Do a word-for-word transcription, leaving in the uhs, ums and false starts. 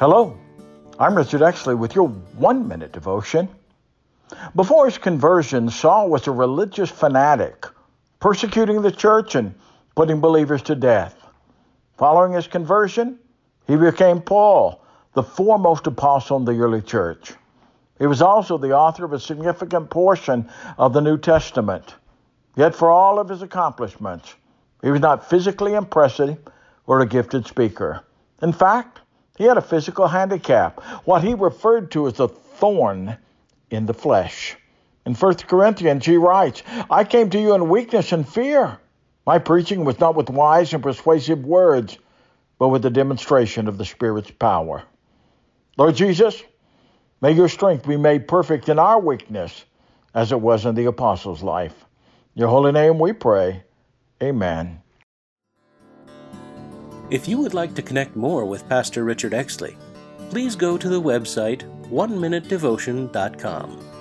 Hello, I'm Richard Exley with your one-minute devotion. Before his conversion, Saul was a religious fanatic, persecuting the church and putting believers to death. Following his conversion, he became Paul, the foremost apostle in the early church. He was also the author of a significant portion of the New Testament. Yet for all of his accomplishments, he was not physically impressive or a gifted speaker. In fact, he had a physical handicap, what he referred to as a thorn in the flesh. In First Corinthians, he writes, I came to you in weakness and fear. My preaching was not with wise and persuasive words, but with the demonstration of the Spirit's power. Lord Jesus, may your strength be made perfect in our weakness, as it was in the apostles' life. In your holy name we pray. Amen. If you would like to connect more with Pastor Richard Exley, please go to the website one minute devotion dot com.